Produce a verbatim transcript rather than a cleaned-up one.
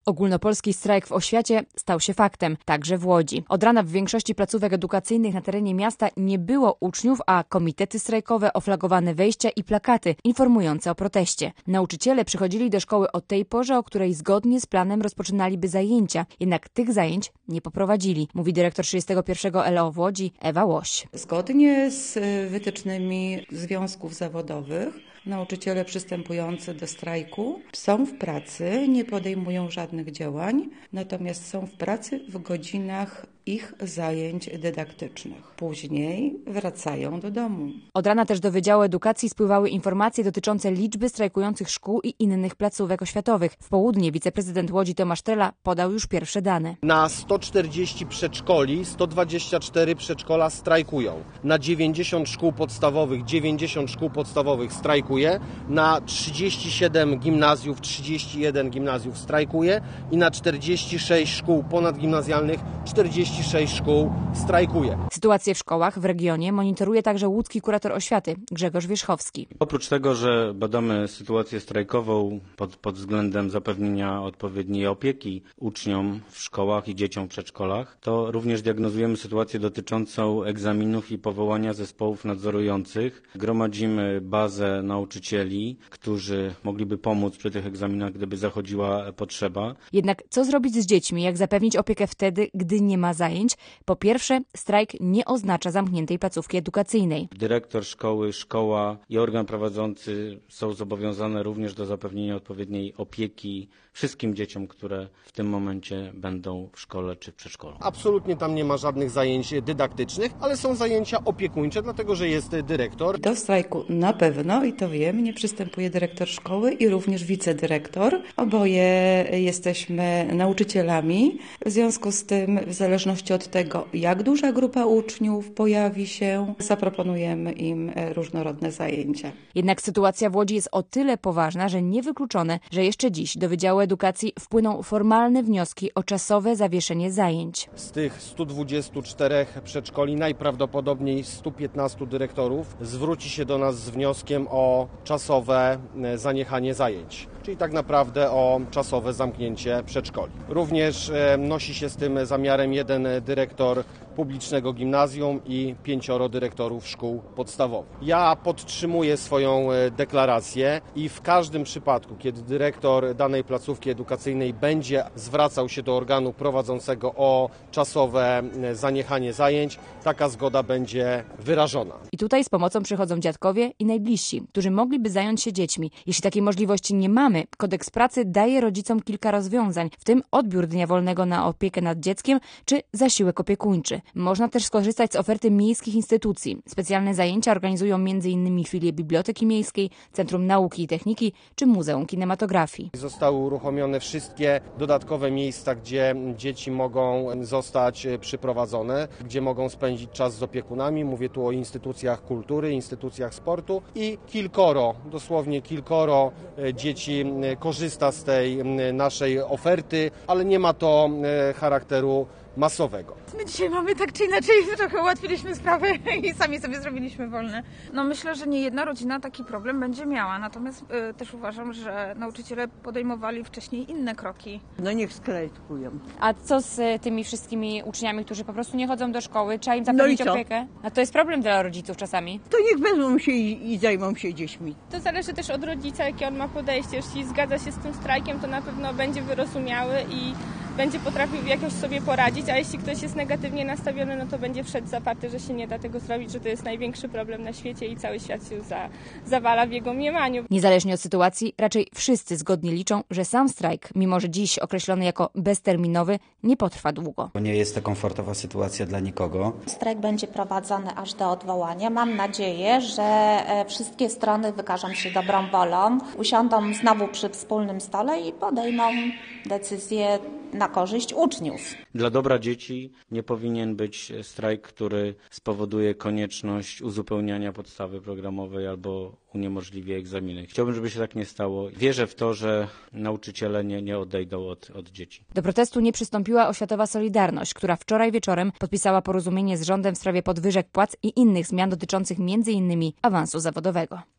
Ogólnopolski strajk w oświacie stał się faktem, także w Łodzi. Od rana w większości placówek edukacyjnych na terenie miasta nie było uczniów, a komitety strajkowe, oflagowane wejścia i plakaty informujące o proteście. Nauczyciele przychodzili do szkoły o tej porze, o której zgodnie z planem rozpoczynaliby zajęcia, jednak tych zajęć nie poprowadzili, mówi dyrektor trzydziestego pierwszego L O w Łodzi Ewa Łoś. Zgodnie z wytycznymi związków zawodowych nauczyciele przystępujący do strajku są w pracy, nie podejmują żadnych działań, natomiast są w pracy w godzinach ich zajęć dydaktycznych. Później wracają do domu. Od rana też do Wydziału Edukacji spływały informacje dotyczące liczby strajkujących szkół i innych placówek oświatowych. W południe wiceprezydent Łodzi Tomasz Trela podał już pierwsze dane. Na sto czterdzieści przedszkoli sto dwadzieścia cztery przedszkola strajkują. Na dziewięćdziesiąt szkół podstawowych dziewięćdziesiąt szkół podstawowych strajkuje. Na trzydzieści siedem gimnazjów trzydzieści jeden gimnazjów strajkuje i na czterdzieści sześć szkół ponadgimnazjalnych czterdzieści sześć szkół strajkuje. Sytuację w szkołach w regionie monitoruje także łódzki kurator oświaty Grzegorz Wierzchowski. Oprócz tego, że badamy sytuację strajkową pod, pod względem zapewnienia odpowiedniej opieki uczniom w szkołach i dzieciom w przedszkolach, to również diagnozujemy sytuację dotyczącą egzaminów i powołania zespołów nadzorujących. Gromadzimy bazę nauczycieli, którzy mogliby pomóc przy tych egzaminach, gdyby zachodziła potrzeba. Jednak co zrobić z dziećmi? Jak zapewnić opiekę wtedy, gdy nie ma zajęć? Po pierwsze, strajk nie oznacza zamkniętej placówki edukacyjnej. Dyrektor szkoły, szkoła i organ prowadzący są zobowiązane również do zapewnienia odpowiedniej opieki wszystkim dzieciom, które w tym momencie będą w szkole czy w przedszkolu. Absolutnie tam nie ma żadnych zajęć dydaktycznych, ale są zajęcia opiekuńcze, dlatego że jest dyrektor. Do strajku na pewno, i to wiem, nie przystępuje dyrektor szkoły i również wicedyrektor. Oboje jesteśmy nauczycielami. W związku z tym, w zależności od tego, jak duża grupa uczniów pojawi się, zaproponujemy im różnorodne zajęcia. Jednak sytuacja w Łodzi jest o tyle poważna, że niewykluczone, że jeszcze dziś do Wydziału Edukacji wpłyną formalne wnioski o czasowe zawieszenie zajęć. Z tych stu dwudziestu czterech przedszkoli najprawdopodobniej stu piętnastu dyrektorów zwróci się do nas z wnioskiem o czasowe zaniechanie zajęć, czyli tak naprawdę o czasowe zamknięcie przedszkoli. Również nosi się z tym zamiarem jeden dyrektor publicznego gimnazjum i pięcioro dyrektorów szkół podstawowych. Ja podtrzymuję swoją deklarację i w każdym przypadku, kiedy dyrektor danej placówki edukacyjnej będzie zwracał się do organu prowadzącego o czasowe zaniechanie zajęć, taka zgoda będzie wyrażona. I tutaj z pomocą przychodzą dziadkowie i najbliżsi, którzy mogliby zająć się dziećmi. Jeśli takiej możliwości nie mamy, Kodeks pracy daje rodzicom kilka rozwiązań, w tym odbiór dnia wolnego na opiekę nad dzieckiem czy zasiłek opiekuńczy. Można też skorzystać z oferty miejskich instytucji. Specjalne zajęcia organizują między innymi filie Biblioteki Miejskiej, Centrum Nauki i Techniki czy Muzeum Kinematografii. Zostały uruchomione wszystkie dodatkowe miejsca, gdzie dzieci mogą zostać przyprowadzone, gdzie mogą spędzić czas z opiekunami. Mówię tu o instytucjach kultury, instytucjach sportu i kilkoro, dosłownie kilkoro dzieci korzysta z tej naszej oferty, ale nie ma to charakteru masowego. My dzisiaj mamy tak czy inaczej, trochę ułatwiliśmy sprawę i sami sobie zrobiliśmy wolne. No myślę, że nie jedna rodzina taki problem będzie miała, natomiast y, też uważam, że nauczyciele podejmowali wcześniej inne kroki. No niech strajkują. A co z tymi wszystkimi uczniami, którzy po prostu nie chodzą do szkoły? Trzeba im zapewnić no opiekę? A to jest problem dla rodziców czasami. To niech wezmą się i, i zajmą się dziećmi. To zależy też od rodzica, jakie on ma podejście. Jeśli zgadza się z tym strajkiem, to na pewno będzie wyrozumiały i będzie potrafił jakoś sobie poradzić, a jeśli ktoś jest negatywnie nastawiony, no to będzie wszedł zaparty, że się nie da tego zrobić, że to jest największy problem na świecie i cały świat się za, zawala w jego mniemaniu. Niezależnie od sytuacji, raczej wszyscy zgodnie liczą, że sam strajk, mimo że dziś określony jako bezterminowy, nie potrwa długo. Nie jest to komfortowa sytuacja dla nikogo. Strajk będzie prowadzony aż do odwołania. Mam nadzieję, że wszystkie strony wykażą się dobrą wolą, usiądą znowu przy wspólnym stole i podejmą decyzję na korzyść uczniów. Dla dobra dzieci nie powinien być strajk, który spowoduje konieczność uzupełniania podstawy programowej albo uniemożliwi egzaminy. Chciałbym, żeby się tak nie stało. Wierzę w to, że nauczyciele nie, nie odejdą od, od dzieci. Do protestu nie przystąpiła oświatowa Solidarność, która wczoraj wieczorem podpisała porozumienie z rządem w sprawie podwyżek płac i innych zmian dotyczących między innymi awansu zawodowego.